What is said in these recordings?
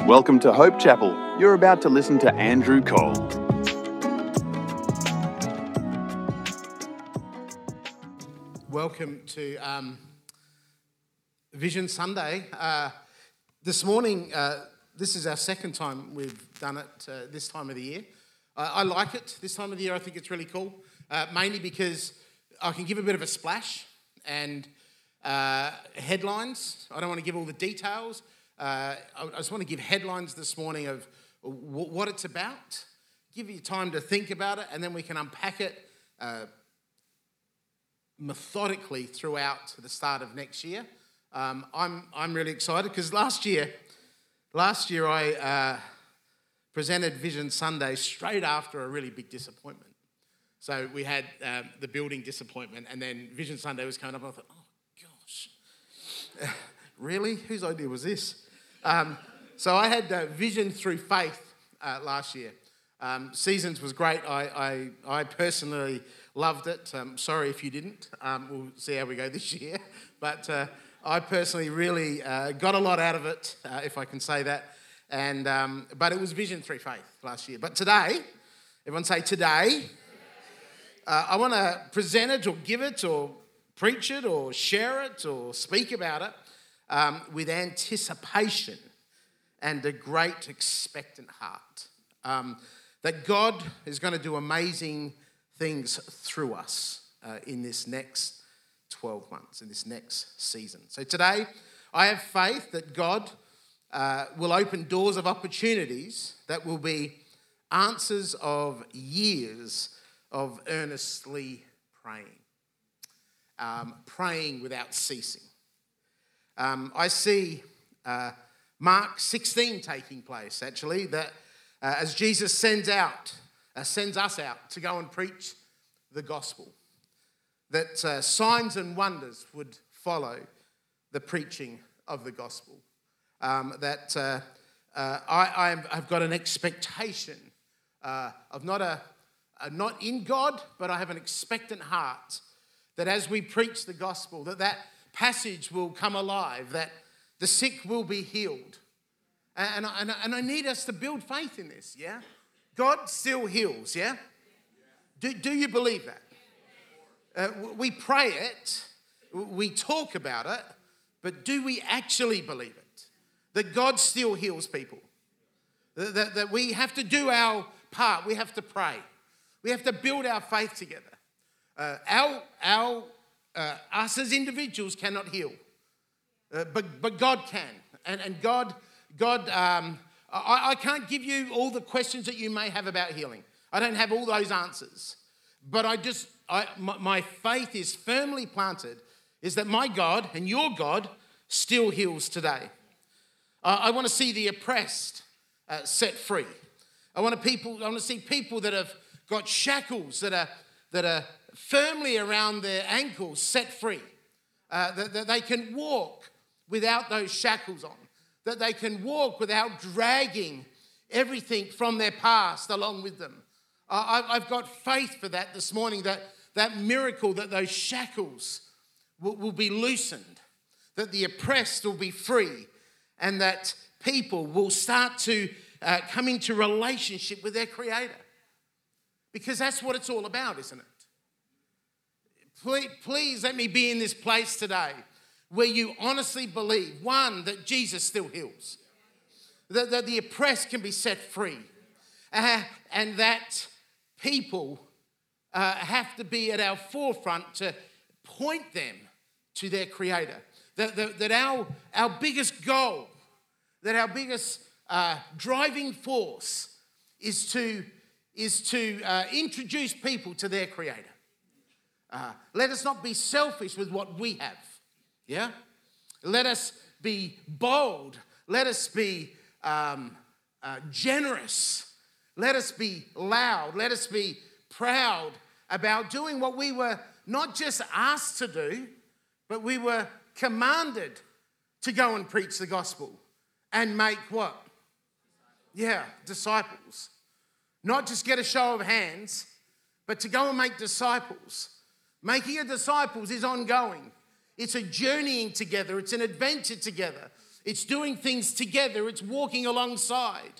Welcome to Hope Chapel. You're about to listen to Andrew Cole. Welcome to Vision Sunday. This morning, this is our second time we've done it this time of the year. I like it this time of the year. I think it's really cool, mainly because I can give a bit of a splash and headlines. I don't want to give all the details. I just want to give headlines this morning of what it's about, give you time to think about it, and then we can unpack it methodically throughout the start of next year. I'm really excited because last year I presented Vision Sunday straight after a really big disappointment. So we had the building disappointment, and then Vision Sunday was coming up, and I thought, oh gosh, really? Whose idea was this? So I had Vision Through Faith last year. Seasons was great. I personally loved it. Sorry if you didn't. We'll see how we go this year. But I personally really got a lot out of it, if I can say that. And but it was Vision Through Faith last year. But today, everyone say today, I want to present it or give it or preach it or share it or speak about it with anticipation and a great expectant heart. That God is going to do amazing things through us in this next 12 months, in this next season. So today, I have faith that God will open doors of opportunities that will be answers of years of earnestly praying, praying without ceasing. I see Mark 16 taking place, actually, that as Jesus sends us out to go and preach the gospel, that signs and wonders would follow the preaching of the gospel. I've got an expectation of not in God, but I have an expectant heart that as we preach the gospel, that passage will come alive, that the sick will be healed. And I need us to build faith in this, yeah? God still heals, yeah? Do you believe that? We pray it, we talk about it, but do we actually believe it? That God still heals people. That we have to do our part, we have to pray. We have to build our faith together. Us as individuals cannot heal, but God can. And God, I can't give you all the questions that you may have about healing. I don't have all those answers. But my faith is firmly planted, is that my God and your God still heals today. I want to see the oppressed set free. I want to see people that have got shackles that are firmly around their ankles set free. That they can walk without those shackles on. That they can walk without dragging everything from their past along with them. I've got faith for that this morning, that miracle, that those shackles will be loosened, that the oppressed will be free, and that people will start to come into relationship with their Creator. Because that's what it's all about, isn't it? Please let me be in this place today where you honestly believe, one, that Jesus still heals, that the oppressed can be set free, and that people have to be at our forefront to point them to their Creator. That our biggest goal, that our biggest driving force is to introduce people to their Creator. Let us not be selfish with what we have. Yeah? Let us be bold. Let us be generous. Let us be loud. Let us be proud about doing what we were not just asked to do, but we were commanded to go and preach the gospel and make what? Yeah, disciples. Not just get a show of hands, but to go and make disciples. Making a disciples is ongoing. It's a journeying together. It's an adventure together. It's doing things together. It's walking alongside.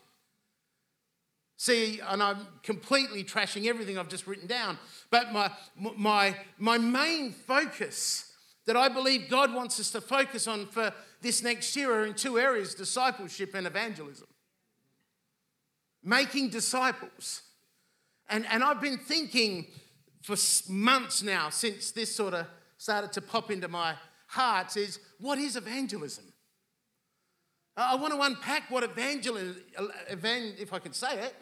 See, and I'm completely trashing everything I've just written down, but my main focus that I believe God wants us to focus on for this next year are in two areas: discipleship and evangelism. Making disciples. And I've been thinking for months now, since this sort of started to pop into my heart, is what is evangelism? I want to unpack what evangelism, if I can say it.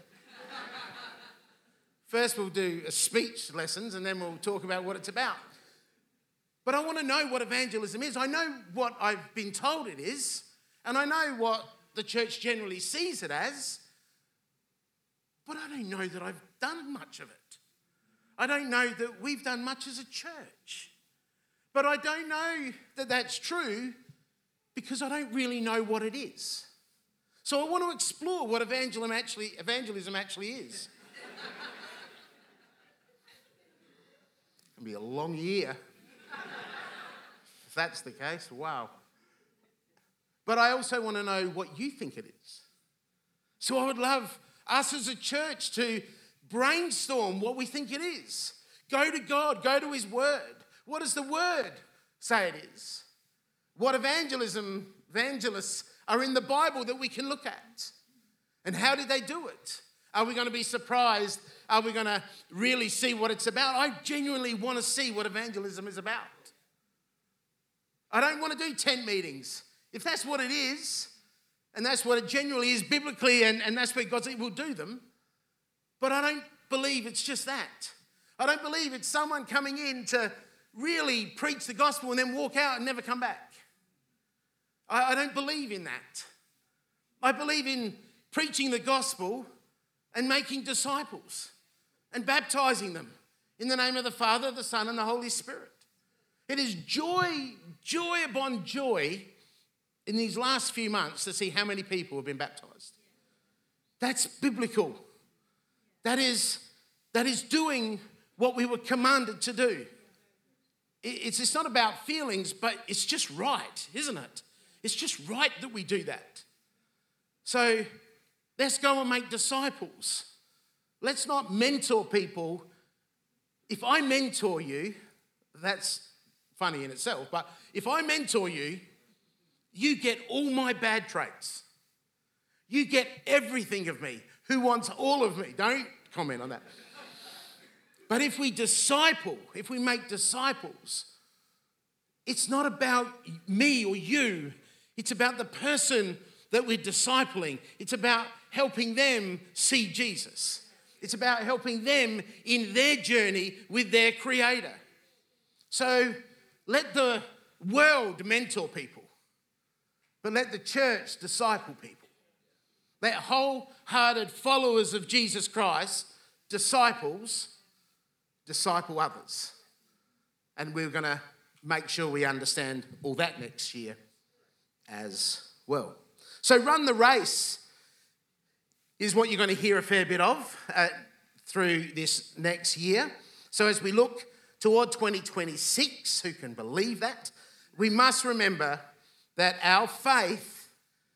First we'll do a speech lessons and then we'll talk about what it's about. But I want to know what evangelism is. I know what I've been told it is, and I know what the church generally sees it as, but I don't know that I've done much of it. I don't know that we've done much as a church. But I don't know that that's true because I don't really know what it is. So I want to explore what evangelism actually is. It'll be a long year. If that's the case, wow. But I also want to know what you think it is. So I would love us as a church to brainstorm what we think it is. Go to God, go to His Word. What does the Word say it is? What evangelists are in the Bible that we can look at? And how did they do it? Are we going to be surprised? Are we going to really see what it's about? I genuinely want to see what evangelism is about. I don't want to do tent meetings. If that's what it is, and that's what it genuinely is biblically, and that's where God said we'll do them, but I don't believe it's just that. I don't believe it's someone coming in to really preach the gospel and then walk out and never come back. I don't believe in that. I believe in preaching the gospel and making disciples and baptizing them in the name of the Father, the Son, and the Holy Spirit. It is joy upon joy in these last few months to see how many people have been baptized. That's biblical. That is doing what we were commanded to do. It's not about feelings, but it's just right, isn't it? It's just right that we do that. So let's go and make disciples. Let's not mentor people. If I mentor you, that's funny in itself, but if I mentor you, you get all my bad traits. You get everything of me. Who wants all of me? Don't comment on that. But if we make disciples, it's not about me or you. It's about the person that we're discipling. It's about helping them see Jesus. It's about helping them in their journey with their Creator. So let the world mentor people, but let the church disciple people. Let wholehearted followers of Jesus Christ, disciple others. And we're going to make sure we understand all that next year as well. So run the race is what you're going to hear a fair bit of through this next year. So as we look toward 2026, who can believe that? We must remember that our faith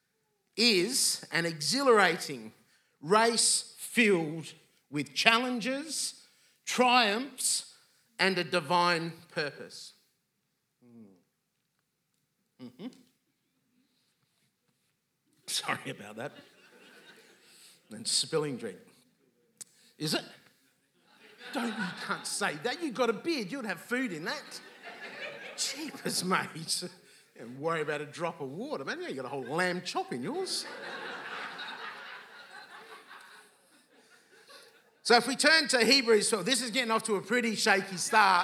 is an exhilarating race filled with challenges, triumphs, and a divine purpose. Mm-hmm. Sorry about that. And spilling drink. Is it? You can't say that. You've got a beard. You'd have food in that. Jeepers, mate. Don't worry about a drop of water, man. You've got a whole lamb chop in yours. So if we turn to Hebrews 12, this is getting off to a pretty shaky start.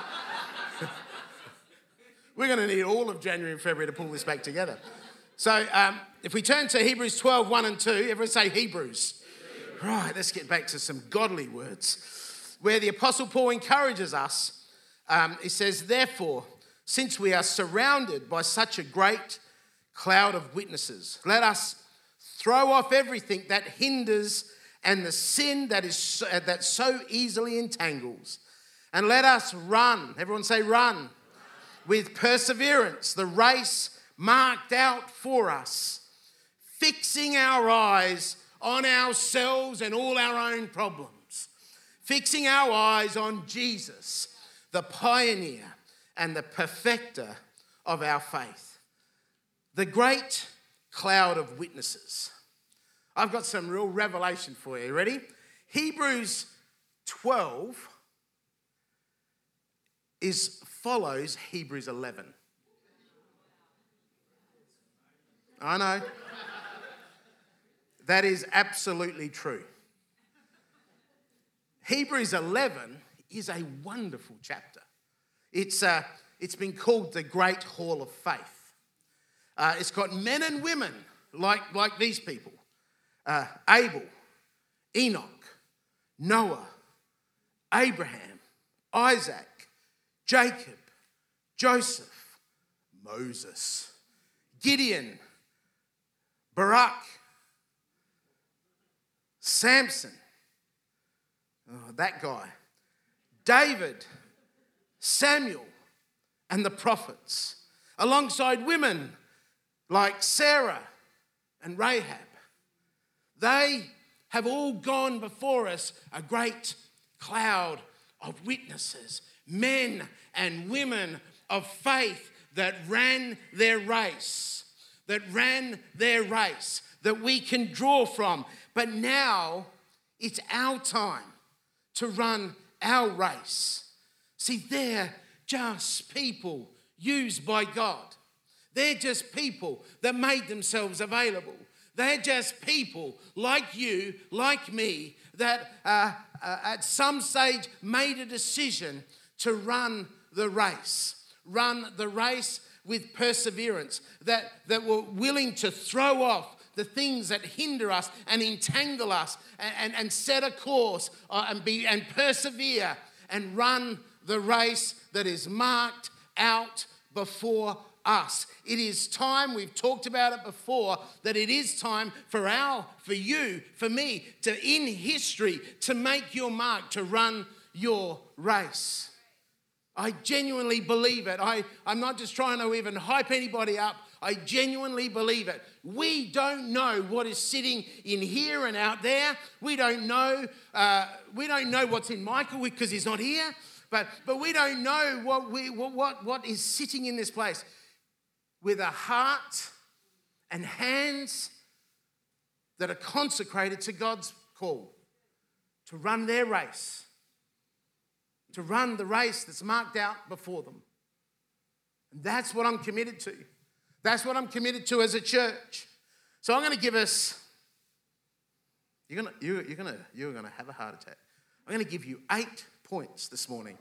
We're going to need all of January and February to pull this back together. So if we turn to Hebrews 12, 1 and 2, everyone say Hebrews. Right, let's get back to some godly words. Where the Apostle Paul encourages us, he says, therefore, since we are surrounded by such a great cloud of witnesses, let us throw off everything that hinders and the sin that so easily entangles. And let us run, everyone say run, with perseverance, the race marked out for us, fixing our eyes on ourselves and all our own problems, fixing our eyes on Jesus, the pioneer and the perfecter of our faith. The great cloud of witnesses. I've got some real revelation for you. Ready? Hebrews 12 follows Hebrews 11. I know. That is absolutely true. Hebrews 11 is a wonderful chapter. It's been called the Great Hall of Faith. It's got men and women like these people. Abel, Enoch, Noah, Abraham, Isaac, Jacob, Joseph, Moses, Gideon, Barak, Samson, that guy, David, Samuel, and the prophets, alongside women like Sarah and Rahab. They have all gone before us, a great cloud of witnesses, men and women of faith that ran their race, that we can draw from. But now it's our time to run our race. See, they're just people used by God. They're just people that made themselves available. They're just people like you, like me, that at some stage made a decision to run the race with perseverance, that were willing to throw off the things that hinder us and entangle us and set a course and persevere and run the race that is marked out before us. It is time, we've talked about it before, that it is time for you, for me, in history, to make your mark, to run your race. I genuinely believe it. I'm not just trying to even hype anybody up. I genuinely believe it. We don't know what is sitting in here and out there. We don't know what's in Michael because he's not here. But we don't know what is sitting in this place. With a heart and hands that are consecrated to God's call, to run their race, to run the race that's marked out before them. And that's what I'm committed to. That's what I'm committed to as a church. So I'm going to give us, you're going to have a heart attack. I'm going to give you 8 points this morning.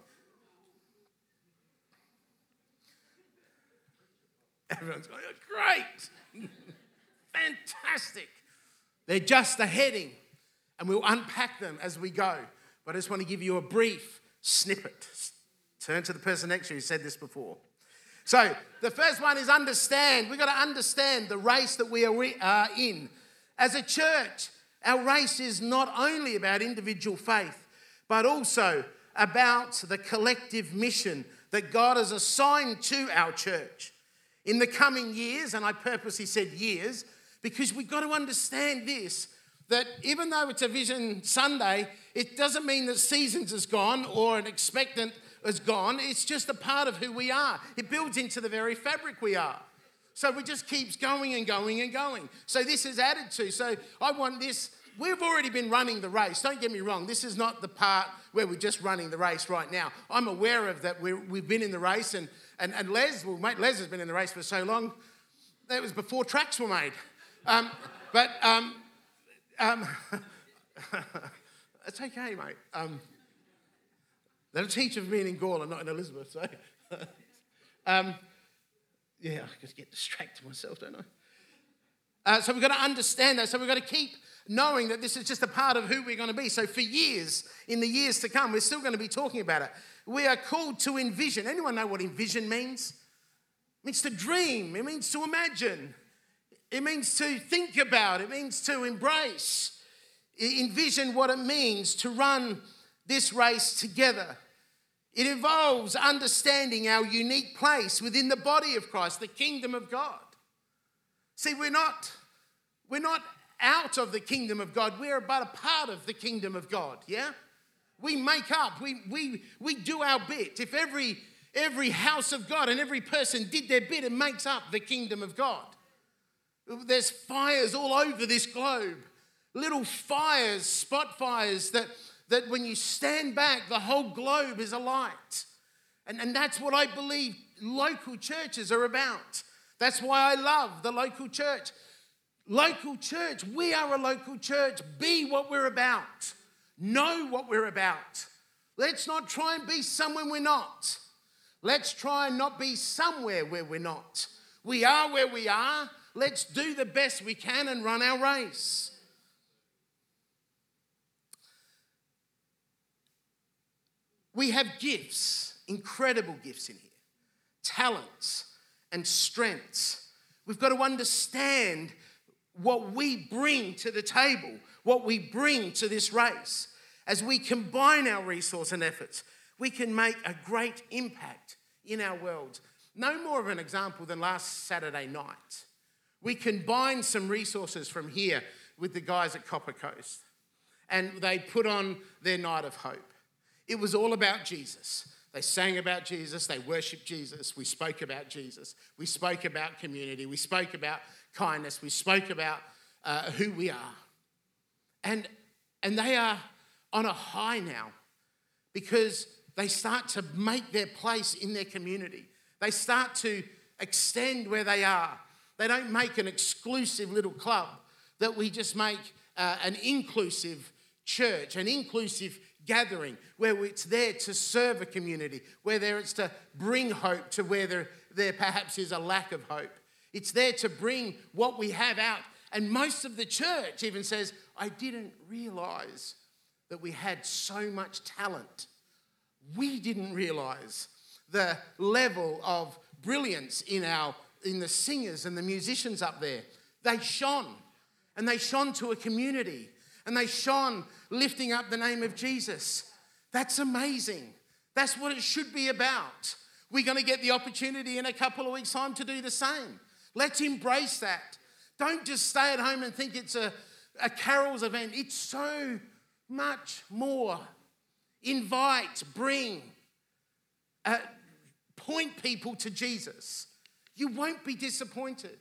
Everyone's going, great, fantastic. They're just a heading, and we'll unpack them as we go. But I just want to give you a brief snippet. Turn to the person next to you who said this before. So the first one is understand. We've got to understand the race that we are in. As a church, our race is not only about individual faith, but also about the collective mission that God has assigned to our church. In the coming years, and I purposely said years, because we've got to understand this, that even though it's a Vision Sunday, it doesn't mean that Seasons is gone or an expectant is gone. It's just a part of who we are. It builds into the very fabric we are. So it just keeps going and going and going. So this is added to. So I want this. We've already been running the race. Don't get me wrong. This is not the part where we're just running the race right now. I'm aware of that. We've been in the race, and Les has been in the race for so long. That was before tracks were made. It's okay, mate. That'll teach of being in Gawler, not in Elizabeth. So, I just get distracted myself, don't I? So we've got to understand that. So we've got to keep knowing that this is just a part of who we're going to be. So for years, in the years to come, we're still going to be talking about it. We are called to envision. Anyone know what envision means? It means to dream. It means to imagine. It means to think about. It means to embrace. Envision what it means to run this race together. It involves understanding our unique place within the body of Christ, the kingdom of God. See, we're not out of the kingdom of God. We're but a part of the kingdom of God, yeah? We make up, we do our bit. If every house of God and every person did their bit, it makes up the kingdom of God. There's fires all over this globe. Little fires, spot fires that when you stand back, the whole globe is alight. And that's what I believe local churches are about. That's why I love the local church. Local church, we are a local church. Be what we're about. Know what we're about. Let's not try and be somewhere we're not. Let's try and not be somewhere where we're not. We are where we are. Let's do the best we can and run our race. We have gifts, incredible gifts in here, talents and strengths. We've got to understand what we bring to the table, what we bring to this race. As we combine our resource and efforts, we can make a great impact in our world. No more of an example than last Saturday night. We combined some resources from here with the guys at Copper Coast, and they put on their Night of Hope. It was all about Jesus. They sang about Jesus. They worshiped Jesus. We spoke about Jesus. We spoke about community. We spoke about kindness. We spoke about who we are. And they are on a high now because they start to make their place in their community. They start to extend where they are. They don't make an exclusive little club, that we just make an inclusive church, an inclusive gathering where it's there to serve a community, where it's to bring hope to where there perhaps is a lack of hope. It's there to bring what we have out. And most of the church even says, I didn't realise that we had so much talent. We didn't realise the level of brilliance in the singers and the musicians up there. They shone, and they shone to a community, and they shone lifting up the name of Jesus. That's amazing. That's what it should be about. We're going to get the opportunity in a couple of weeks' time to do the same. Let's embrace that. Don't just stay at home and think it's a carols event. It's so much more. Invite, bring, point people to Jesus. You won't be disappointed.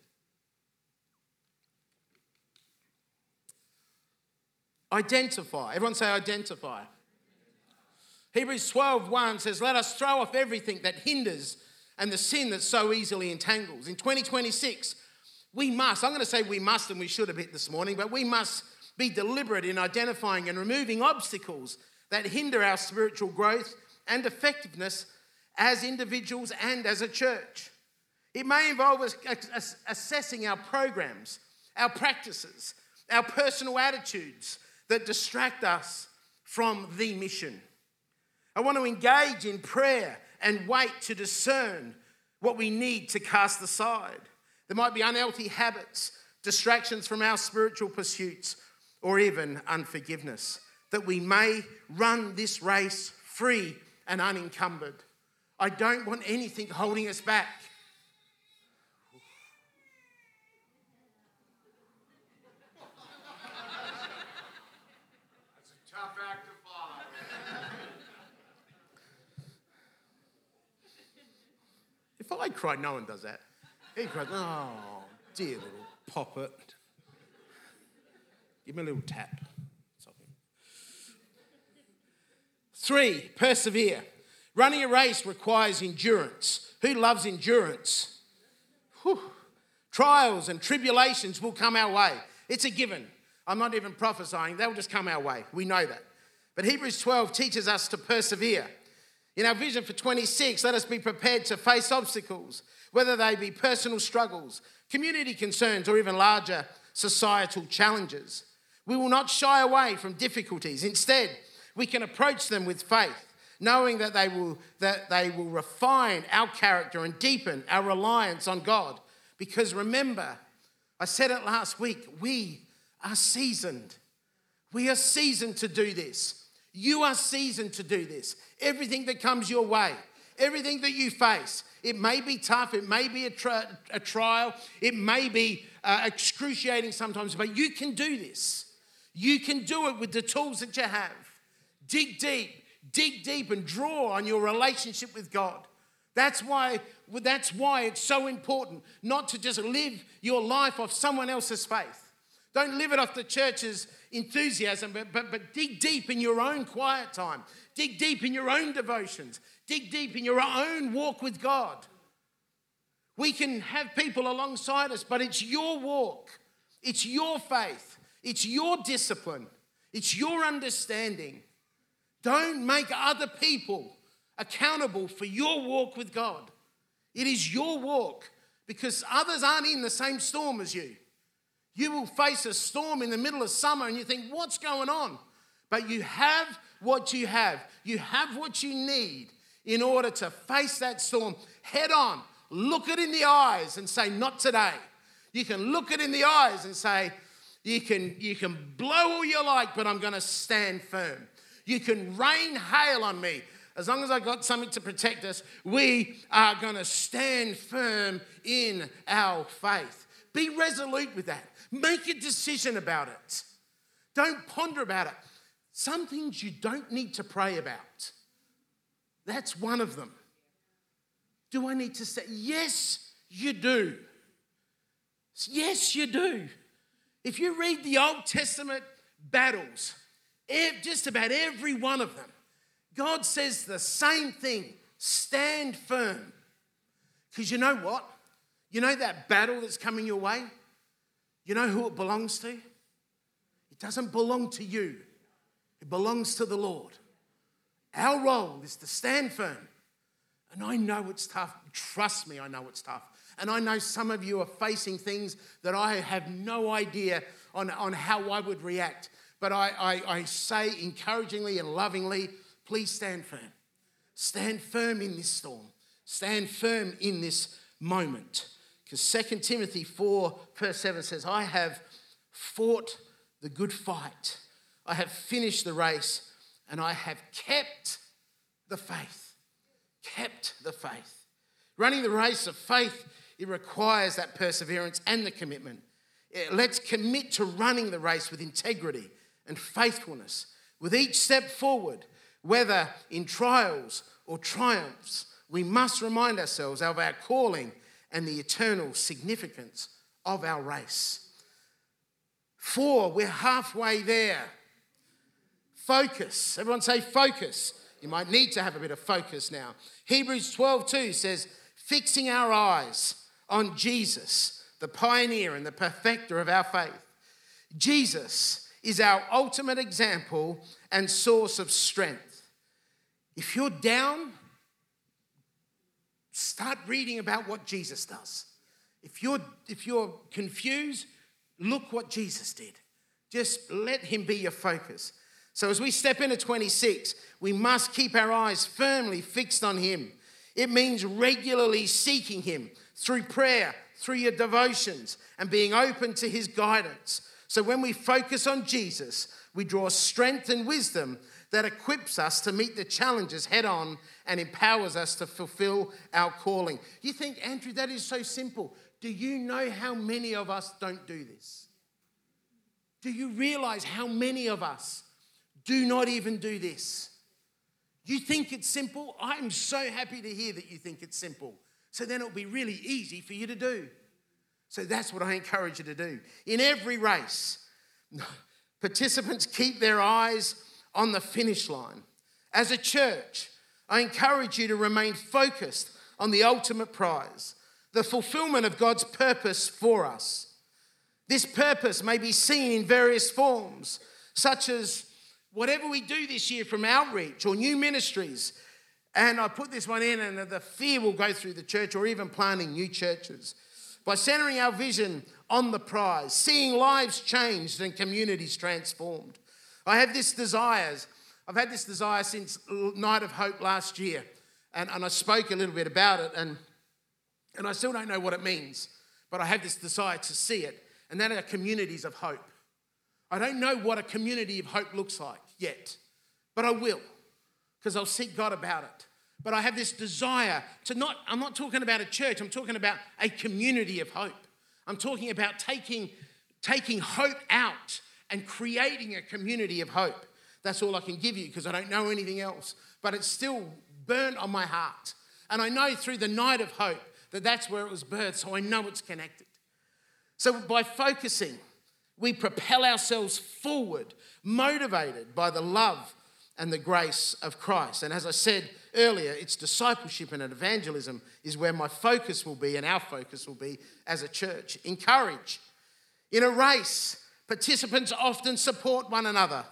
Identify. Everyone say identify. Hebrews 12:1 says, let us throw off everything that hinders and the sin that so easily entangles. In 2026, we must, I'm going to say we must and we should a bit this morning, but we must be deliberate in identifying and removing obstacles that hinder our spiritual growth and effectiveness as individuals and as a church. It may involve us assessing our programs, our practices, our personal attitudes that distract us from the mission. I want to engage in prayer and wait to discern what we need to cast aside. There might be unhealthy habits, distractions from our spiritual pursuits, or even unforgiveness, that we may run this race free and unencumbered. I don't want anything holding us back. That's a tough act to follow. If I cry, no one does that. He cries, oh, dear little poppet. Give me a little tap. 3, persevere. Running a race requires endurance. Who loves endurance? Whew. Trials and tribulations will come our way. It's a given. I'm not even prophesying. They'll just come our way. We know that. But Hebrews 12 teaches us to persevere. In our vision for 26, let us be prepared to face obstacles, whether they be personal struggles, community concerns, or even larger societal challenges. We will not shy away from difficulties. Instead, we can approach them with faith, knowing that they will refine our character and deepen our reliance on God. Because remember, I said it last week, we are seasoned. We are seasoned to do this. You are seasoned to do this. Everything that comes your way, everything that you face, it may be tough, it may be a trial, it may be excruciating sometimes, but you can do this. You can do it with the tools that you have. Dig deep and draw on your relationship with God. That's why it's so important not to just live your life off someone else's faith. Don't live it off the church's enthusiasm, but dig deep in your own quiet time. Dig deep in your own devotions. Dig deep in your own walk with God. We can have people alongside us, but it's your walk. It's your faith. It's your discipline. It's your understanding. Don't make other people accountable for your walk with God. It is your walk, because others aren't in the same storm as you. You will face a storm in the middle of summer and you think, what's going on? But you have what you have. You have what you need in order to face that storm head on. Look it in the eyes and say, not today. You can look it in the eyes and say, you can blow all you like, but I'm going to stand firm. You can rain hail on me. As long as I've got something to protect us, we are going to stand firm in our faith. Be resolute with that. Make a decision about it. Don't ponder about it. Some things you don't need to pray about. That's one of them. Do I need to say? Yes, you do. Yes, you do. If you read the Old Testament battles, just about every one of them, God says the same thing. Stand firm. Because you know what? You know that battle that's coming your way? You know who it belongs to? It doesn't belong to you. It belongs to the Lord. Our role is to stand firm. And I know it's tough. Trust me, I know it's tough. And I know some of you are facing things that I have no idea on how I would react. But I say encouragingly and lovingly, please stand firm. Stand firm in this storm. Stand firm in this moment. Because 2 Timothy 4 verse 7 says, I have fought the good fight. I have finished the race, and I have kept the faith. Kept the faith. Running the race of faith, it requires that perseverance and the commitment. Let's commit to running the race with integrity and faithfulness. With each step forward, whether in trials or triumphs, we must remind ourselves of our calling and the eternal significance of our race. 4, we're halfway there. Focus. Everyone say focus. You might need to have a bit of focus now. Hebrews 12:2 says, fixing our eyes on Jesus, the pioneer and the perfecter of our faith. Jesus is our ultimate example and source of strength. If you're down, start reading about what Jesus does. If you're confused, look what Jesus did. Just let him be your focus. So as we step into 26, we must keep our eyes firmly fixed on him. It means regularly seeking him through prayer, through your devotions, and being open to his guidance. So when we focus on Jesus, we draw strength and wisdom that equips us to meet the challenges head on and empowers us to fulfill our calling. You think, Andrew, that is so simple. Do you know how many of us don't do this? Do you realize how many of us do not even do this? You think it's simple? I'm so happy to hear that you think it's simple. So then it'll be really easy for you to do. So that's what I encourage you to do. In every race, participants keep their eyes on the finish line. As a church, I encourage you to remain focused on the ultimate prize, the fulfillment of God's purpose for us. This purpose may be seen in various forms, such as whatever we do this year from outreach or new ministries. And I put this one in, and the fear will go through the church, or even planting new churches. By centering our vision on the prize, seeing lives changed and communities transformed. I've had this desire since Night of Hope last year. And I spoke a little bit about it, and I still don't know what it means. But I have this desire to see it. And that are communities of hope. I don't know what a community of hope looks like yet. but I will, because I'll seek God about it. But I have this desire to I'm not talking about a church, I'm talking about a community of hope. I'm talking about taking hope out and creating a community of hope. That's all I can give you because I don't know anything else. But it's still burnt on my heart. And I know through the night of hope that that's where it was birthed, so I know it's connected. So by focusing, we propel ourselves forward, motivated by the love and the grace of Christ. And as I said earlier, it's discipleship and evangelism is where my focus will be and our focus will be as a church. Encourage. In a race, participants often support one another.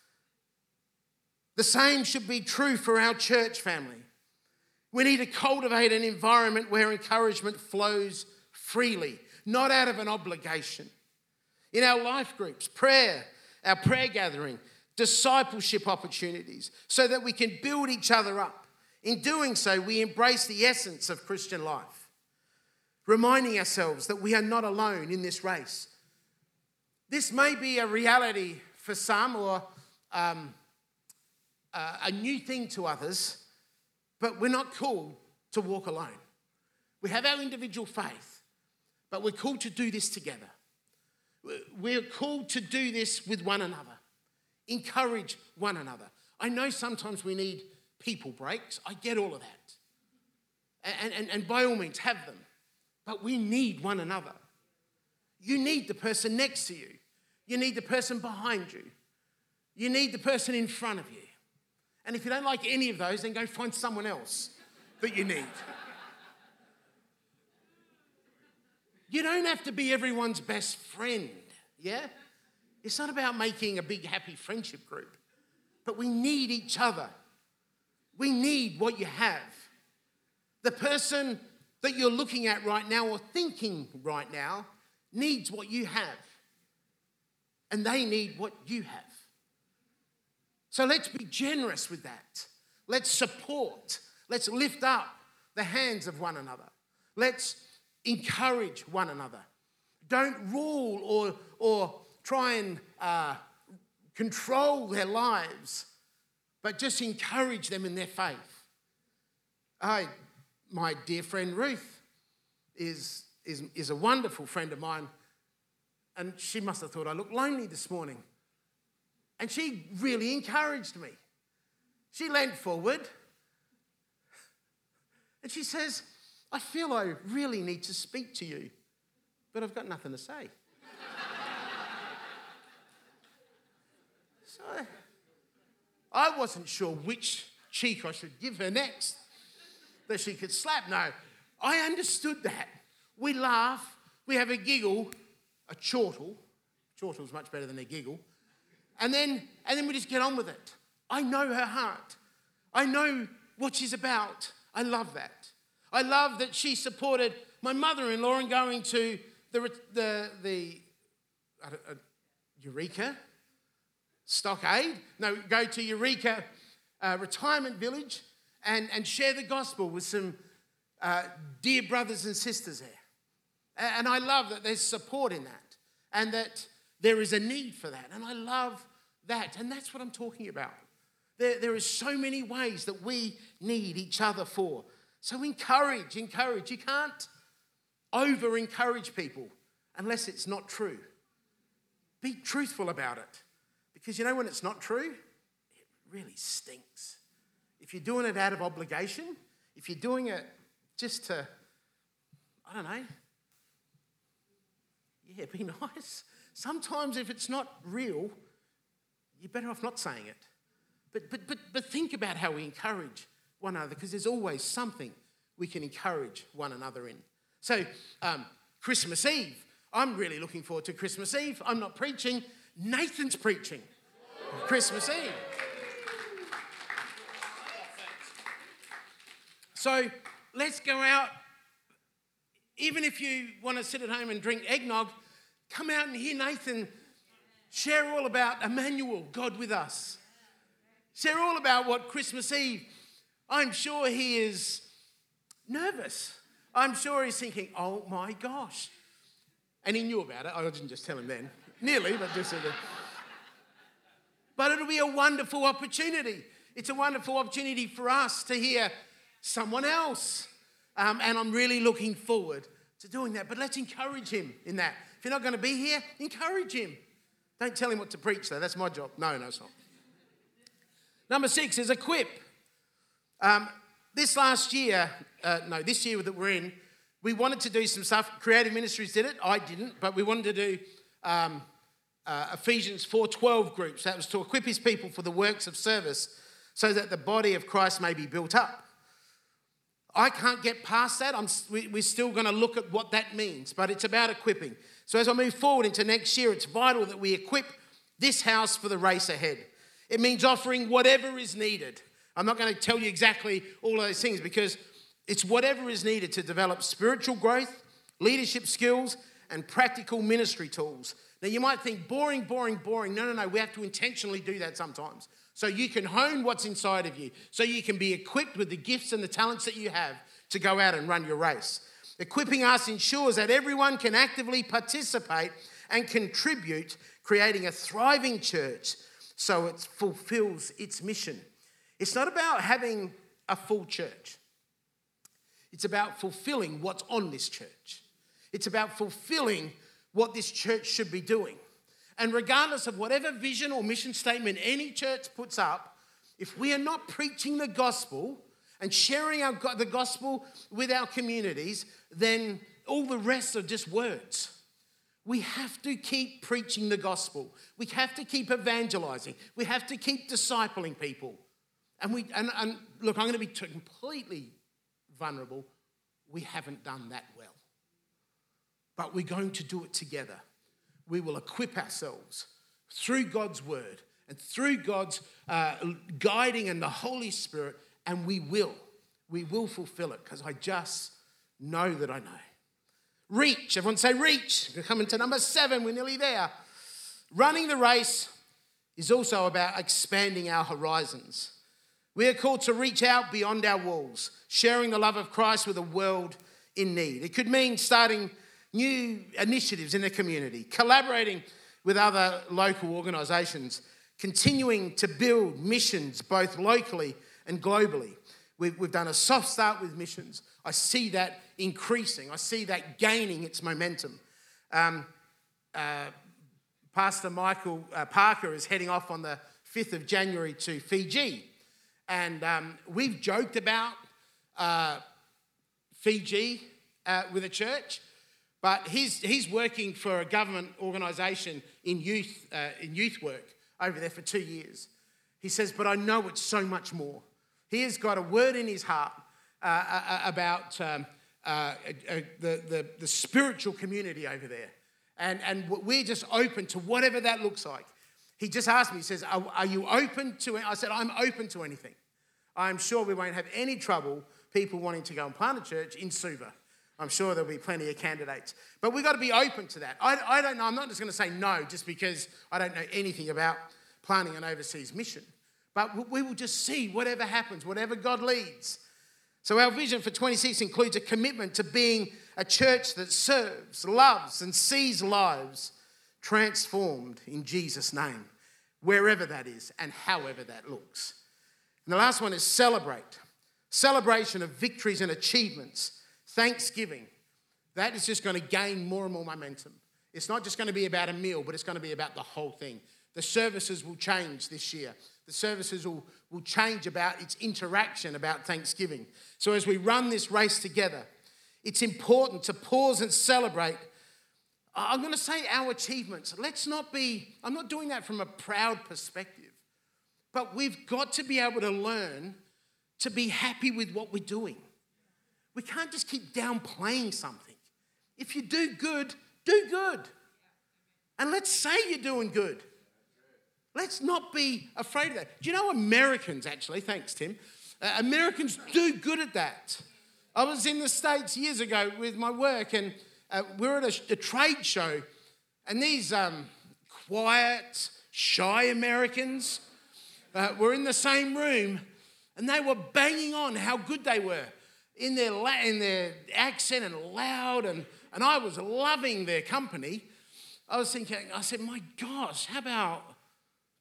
The same should be true for our church family. We need to cultivate an environment where encouragement flows freely, not out of an obligation. In our life groups, prayer, our prayer gathering, discipleship opportunities, so that we can build each other up. In doing so, we embrace the essence of Christian life, reminding ourselves that we are not alone in this race. This may be a reality for some or a new thing to others, but we're not called to walk alone. We have our individual faith, but we're called to do this together. We're called to do this with one another. Encourage one another. I know sometimes we need people breaks. I get all of that. And by all means, have them. But we need one another. You need the person next to you. You need the person behind you. You need the person in front of you. And if you don't like any of those, then go find someone else that you need. You don't have to be everyone's best friend, yeah? It's not about making a big happy friendship group, but we need each other. We need what you have. The person that you're looking at right now or thinking right now needs what you have, and they need what you have. So let's be generous with that. Let's support. Let's lift up the hands of one another. Let's encourage one another. Don't rule or try and control their lives, but just encourage them in their faith. My dear friend Ruth is a wonderful friend of mine, and she must have thought I looked lonely this morning. And she really encouraged me. She leant forward and she says, I feel I really need to speak to you, but I've got nothing to say. So I wasn't sure which cheek I should give her next that she could slap. No, I understood that. We laugh, we have a giggle, a chortle. Chortle's much better than a giggle. And then we just get on with it. I know her heart. I know what she's about. I love that. I love that she supported my mother-in-law in going to the Eureka Stockade. No, go to Eureka Retirement Village and share the gospel with some dear brothers and sisters there. And I love that there's support in that and that there is a need for that. And I love that. And that's what I'm talking about. There are so many ways that we need each other for. So encourage. You can't over-encourage people unless it's not true. Be truthful about it. Because you know when it's not true, it really stinks. If you're doing it out of obligation, if you're doing it just to, I don't know, yeah, be nice. Sometimes if it's not real, you're better off not saying it. But think about how we encourage one another, because there's always something we can encourage one another in. So Christmas Eve, I'm really looking forward to Christmas Eve. I'm not preaching, Nathan's preaching Christmas Eve. So let's go out. Even if you want to sit at home and drink eggnog, come out and hear Nathan share all about Emmanuel, God with us. Share all about what Christmas Eve, I'm sure he is nervous. I'm sure he's thinking, oh my gosh. And he knew about it. I didn't just tell him then. Nearly, but just sort of. But it'll be a wonderful opportunity. It's a wonderful opportunity for us to hear someone else. And I'm really looking forward to doing that. But let's encourage him in that. If you're not going to be here, encourage him. Don't tell him what to preach, though. That's my job. No, it's not. Number 6 is equip. This year that we're in, we wanted to do some stuff. Creative Ministries did it. I didn't, but we wanted to do Ephesians 4:12 groups. That was to equip his people for the works of service so that the body of Christ may be built up. I can't get past that. We're still going to look at what that means, but it's about equipping. So as I move forward into next year, it's vital that we equip this house for the race ahead. It means offering whatever is needed. I'm not going to tell you exactly all of those things because it's whatever is needed to develop spiritual growth, leadership skills, and practical ministry tools. Now, you might think, boring. No. We have to intentionally do that sometimes. So you can hone what's inside of you. So you can be equipped with the gifts and the talents that you have to go out and run your race. Equipping us ensures that everyone can actively participate and contribute, creating a thriving church so it fulfills its mission. It's not about having a full church. It's about fulfilling what's on this church. It's about fulfilling what this church should be doing. And regardless of whatever vision or mission statement any church puts up, if we are not preaching the gospel and sharing the gospel with our communities, then all the rest are just words. We have to keep preaching the gospel. We have to keep evangelizing. We have to keep discipling people. And look, I'm going to be completely vulnerable. We haven't done that well. But we're going to do it together. We will equip ourselves through God's word and through God's guiding and the Holy Spirit, and we will fulfill it because I just know that I know. Reach. Everyone say reach. We're coming to number 7. We're nearly there. Running the race is also about expanding our horizons. We are called to reach out beyond our walls, sharing the love of Christ with a world in need. It could mean starting new initiatives in the community, collaborating with other local organisations, continuing to build missions both locally and globally. We've done a soft start with missions. I see that increasing. I see that gaining its momentum. Pastor Michael Parker is heading off on the 5th of January to Fiji. And we've joked about Fiji with a church, but he's working for a government organisation in youth work over there for 2 years. He says, but I know it's so much more. He has got a word in his heart about the spiritual community over there. And we're just open to whatever that looks like. He just asked me, he says, are you open to it? I said, I'm open to anything. I'm sure we won't have any trouble people wanting to go and plant a church in Suva. I'm sure there'll be plenty of candidates. But we've got to be open to that. I don't know. I'm not just going to say no just because I don't know anything about planting an overseas mission. But we will just see whatever happens, whatever God leads. So our vision for 26 includes a commitment to being a church that serves, loves, and sees lives transformed in Jesus' name, wherever that is and however that looks. And the last one is celebrate. Celebration of victories and achievements. Thanksgiving. That is just going to gain more and more momentum. It's not just going to be about a meal, but it's going to be about the whole thing. The services will change this year. The services will change about its interaction about Thanksgiving. So as we run this race together, it's important to pause and celebrate. I'm going to say our achievements. I'm not doing that from a proud perspective, but we've got to be able to learn to be happy with what we're doing. We can't just keep downplaying something. If you do good, do good. And let's say you're doing good. Let's not be afraid of that. Do you know Americans, actually, thanks, Tim, Americans do good at that. I was in the States years ago with my work, and we were at a trade show, and these quiet, shy Americans were in the same room, and they were banging on how good they were in their accent and loud, and I was loving their company. I was thinking, I said, my gosh, how about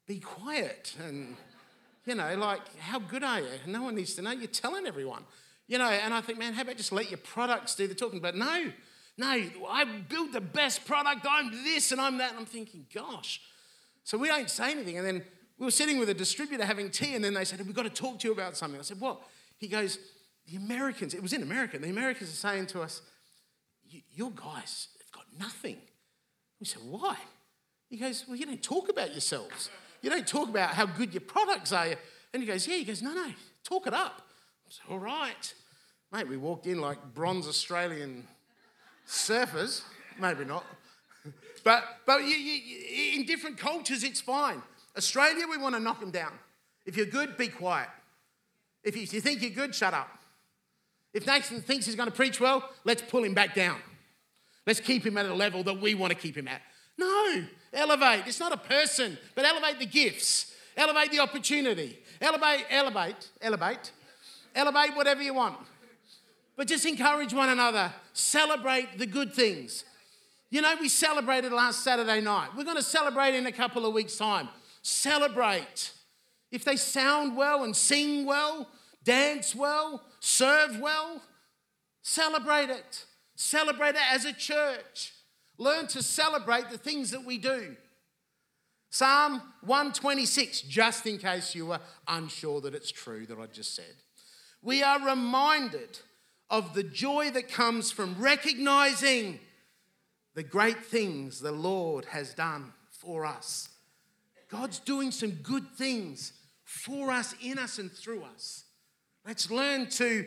be quiet. And, like, how good are you? No one needs to know. You're telling everyone. And I think, man, how about just let your products do the talking? But no, I build the best product. I'm this and I'm that. And I'm thinking, gosh. So we don't say anything. And then we were sitting with a distributor having tea, and then they said, we've got to talk to you about something. I said, what? He goes, the Americans, it was in America, the Americans are saying to us, your guys have got nothing. We said, why? He goes, well, you don't talk about yourselves. You don't talk about how good your products are. And he goes, yeah. He goes, no, talk it up. I said, all right. Mate, we walked in like bronze Australian surfers. Maybe not. But in different cultures, it's fine. Australia, we want to knock them down. If you're good, be quiet. If you think you're good, shut up. If Nathan thinks he's going to preach well, let's pull him back down. Let's keep him at a level that we want to keep him at. No, elevate. It's not a person, but elevate the gifts. Elevate the opportunity. Elevate whatever you want. But just encourage one another. Celebrate the good things. We celebrated last Saturday night. We're going to celebrate in a couple of weeks' time. Celebrate. If they sound well and sing well, dance well, serve well, celebrate it. Celebrate it as a church. Learn to celebrate the things that we do. Psalm 126, just in case you were unsure that it's true that I just said. We are reminded of the joy that comes from recognizing the great things the Lord has done for us. God's doing some good things for us, in us, and through us. Let's learn to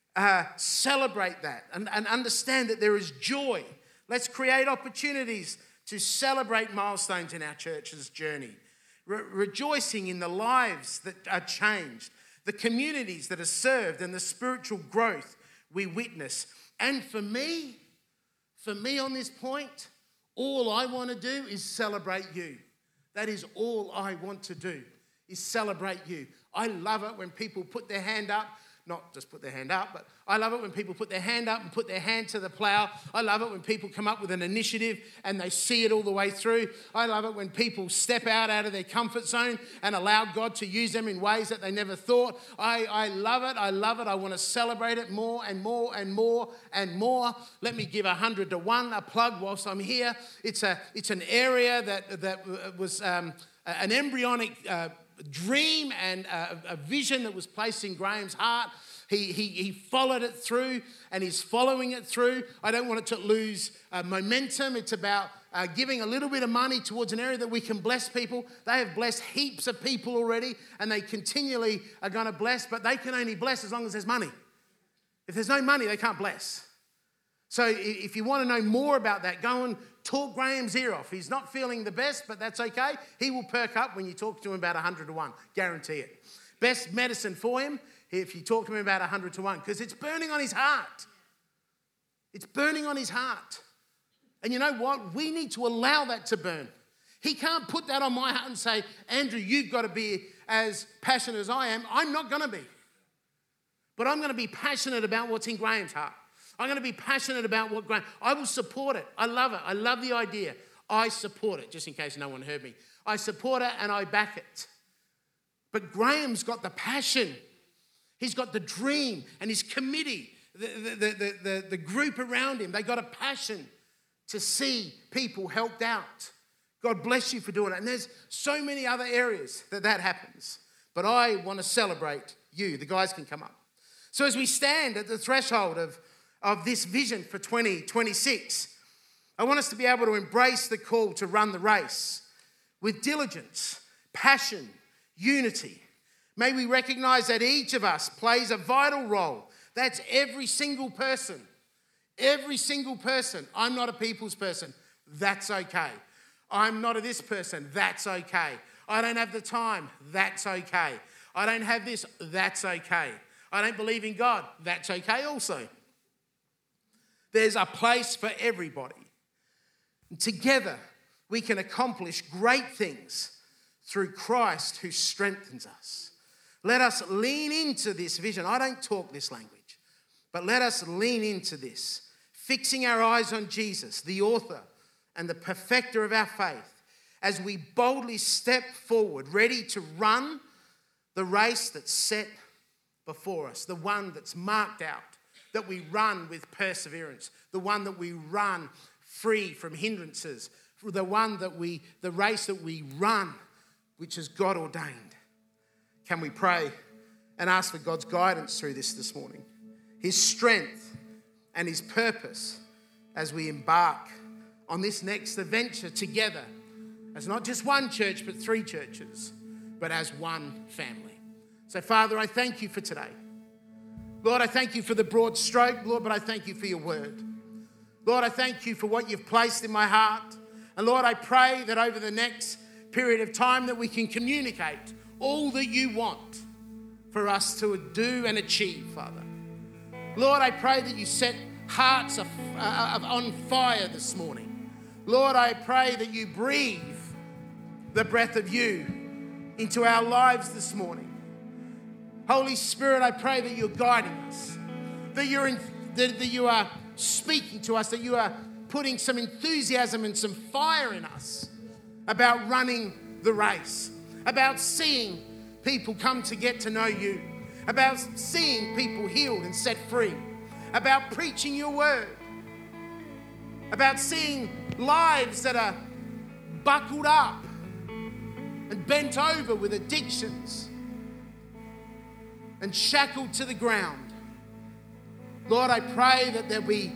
celebrate that and understand that there is joy. Let's create opportunities to celebrate milestones in our church's journey. Rejoicing in the lives that are changed, the communities that are served, and the spiritual growth we witness. And for me on this point, all I want to do is celebrate you. That is all I want to do, is celebrate you. I love it when people put their hand up, not just put their hand up, but I love it when people put their hand up and put their hand to the plow. I love it when people come up with an initiative and they see it all the way through. I love it when people step out of their comfort zone and allow God to use them in ways that they never thought. I love it. I want to celebrate it more and more and more and more. Let me give 100 to 1 a plug whilst I'm here. It's an area that was an embryonic dream and a vision that was placed in Graham's heart. He followed it through and he's following it through. I don't want it to lose momentum. It's about giving a little bit of money towards an area that we can bless people. They have blessed heaps of people already and they continually are going to bless, but they can only bless as long as there's money. If there's no money, they can't bless. So if you want to know more about that, go and talk Graham's ear off. He's not feeling the best, but that's okay. He will perk up when you talk to him about 100 to 1. Guarantee it. Best medicine for him if you talk to him about 100 to 1, because it's burning on his heart. It's burning on his heart. And you know what? We need to allow that to burn. He can't put that on my heart and say, Andrew, you've got to be as passionate as I am. I'm not going to be. But I'm going to be passionate about what's in Graham's heart. I'm going to be passionate about what Graham... I will support it. I love it. I love the idea. I support it, just in case no one heard me. I support it and I back it. But Graham's got the passion. He's got the dream and his committee, the group around him. They got a passion to see people helped out. God bless you for doing it. And there's so many other areas that happens. But I want to celebrate you. The guys can come up. So as we stand at the threshold of this vision for 2026, I want us to be able to embrace the call to run the race with diligence, passion, unity. May we recognize that each of us plays a vital role. That's every single person. Every single person. I'm not a people's person. That's okay. I'm not a this person. That's okay. I don't have the time. That's okay. I don't have this. That's okay. I don't believe in God. That's okay also. There's a place for everybody. And together, we can accomplish great things through Christ who strengthens us. Let us lean into this vision. I don't talk this language, but let us lean into this, fixing our eyes on Jesus, the author and the perfecter of our faith, as we boldly step forward, ready to run the race that's set before us, the one that's marked out, that we run with perseverance, the one that we run free from hindrances, the race that we run, which is God ordained. Can we pray and ask for God's guidance through this morning? His strength and his purpose as we embark on this next adventure together, as not just one church, but 3 churches, but as one family. So, Father, I thank you for today. Lord, I thank you for the broad stroke, Lord, but I thank you for your word. Lord, I thank you for what you've placed in my heart. And Lord, I pray that over the next period of time that we can communicate all that you want for us to do and achieve, Father. Lord, I pray that you set hearts on fire this morning. Lord, I pray that you breathe the breath of you into our lives this morning. Holy Spirit, I pray that you're guiding us, that you are speaking to us, that you are putting some enthusiasm and some fire in us about running the race, about seeing people come to get to know you, about seeing people healed and set free, about preaching your word, about seeing lives that are buckled up and bent over with addictions and shackled to the ground. Lord, I pray that there be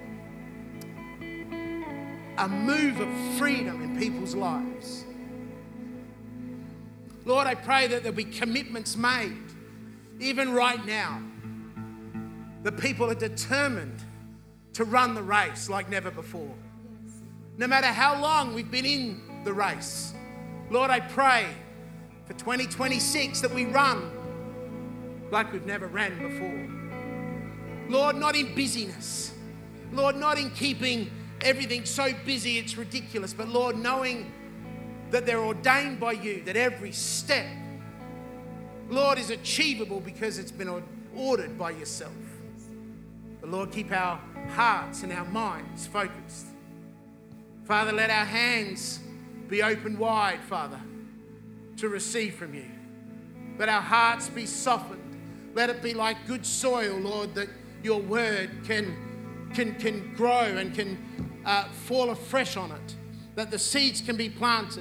a move of freedom in people's lives. Lord, I pray that there'll be commitments made, even right now. The people are determined to run the race like never before. No matter how long we've been in the race, Lord, I pray for 2026 that we run like we've never ran before. Lord, not in busyness. Lord, not in keeping everything so busy it's ridiculous, but Lord, knowing that they're ordained by you, that every step, Lord, is achievable because it's been ordered by yourself. But Lord, keep our hearts and our minds focused. Father, let our hands be open wide, Father, to receive from you. Let our hearts be softened. Let it be like good soil, Lord, that your word can grow and can fall afresh on it, that the seeds can be planted.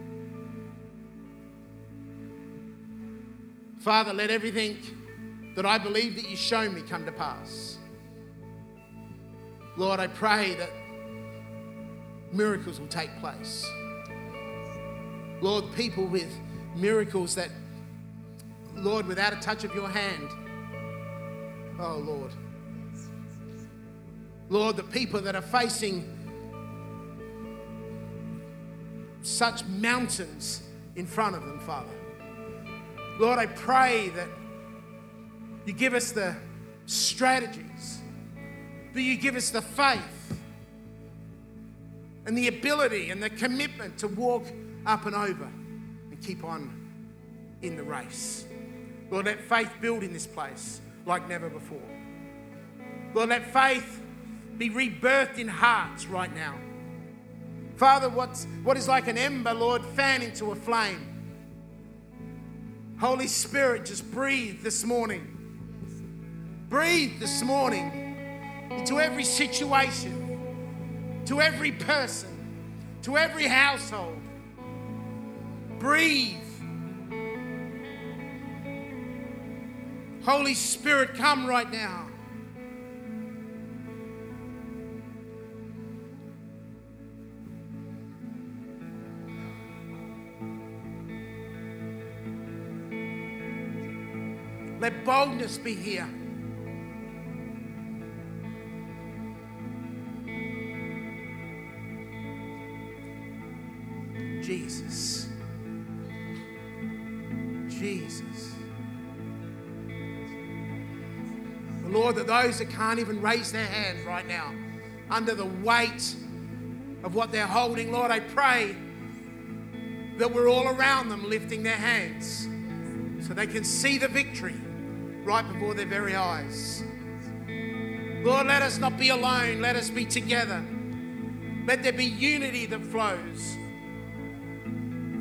Father, let everything that I believe that you show me come to pass. Lord, I pray that miracles will take place. Lord, people with miracles that, Lord, without a touch of your hand, oh Lord. Lord, the people that are facing such mountains in front of them, Father. Lord, I pray that you give us the strategies, that you give us the faith and the ability and the commitment to walk up and over and keep on in the race. Lord, let faith build in this place like never before. Lord, let faith be rebirthed in hearts right now. Father, what is like an ember, Lord, fan into a flame. Holy Spirit, just breathe this morning. Breathe this morning into every situation, to every person, to every household. Breathe. Holy Spirit, come right now. Let boldness be here. Jesus. Jesus. Lord, that those that can't even raise their hands right now, under the weight of what they're holding, Lord, I pray that we're all around them lifting their hands so they can see the victory right before their very eyes. Lord, let us not be alone. Let us be together. Let there be unity that flows.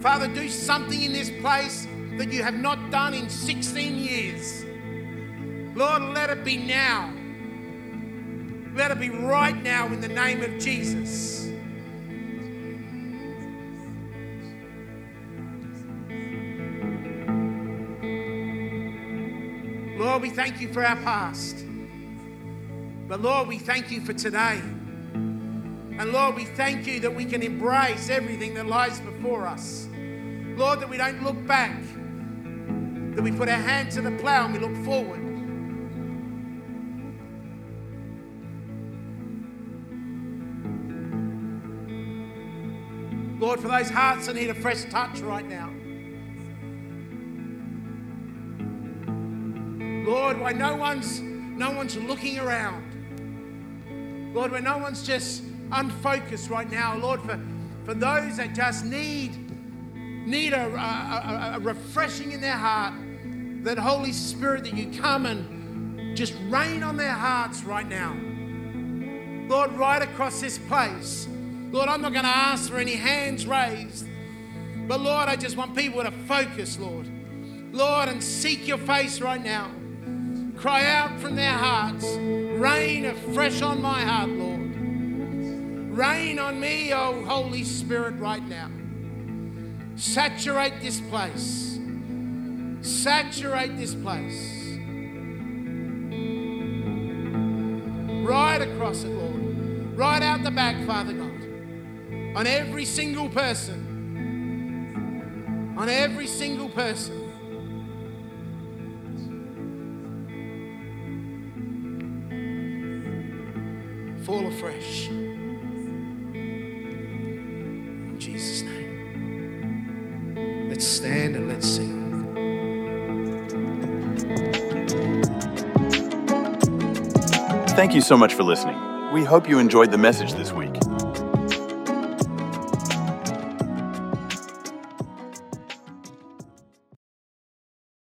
Father, do something in this place that you have not done in 16 years. Lord, let it be now. Let it be right now in the name of Jesus. Lord, we thank you for our past. But Lord, we thank you for today. And Lord, we thank you that we can embrace everything that lies before us. Lord, that we don't look back, that we put our hand to the plow and we look forward. Lord, for those hearts that need a fresh touch right now. Lord, why no one's looking around. Lord, where no one's just unfocused right now. Lord, for those that just need a refreshing in their heart, that Holy Spirit, that you come and just rain on their hearts right now. Lord, right across this place. Lord, I'm not going to ask for any hands raised, but Lord, I just want people to focus, Lord. Lord, and seek your face right now. Cry out from their hearts. Rain afresh on my heart, Lord. Rain on me, oh Holy Spirit, right now. Saturate this place. Saturate this place. Right across it, Lord. Right out the back, Father God. On every single person. On every single person. Fall afresh. In Jesus' name. Let's stand and let's sing. Thank you so much for listening. We hope you enjoyed the message this week.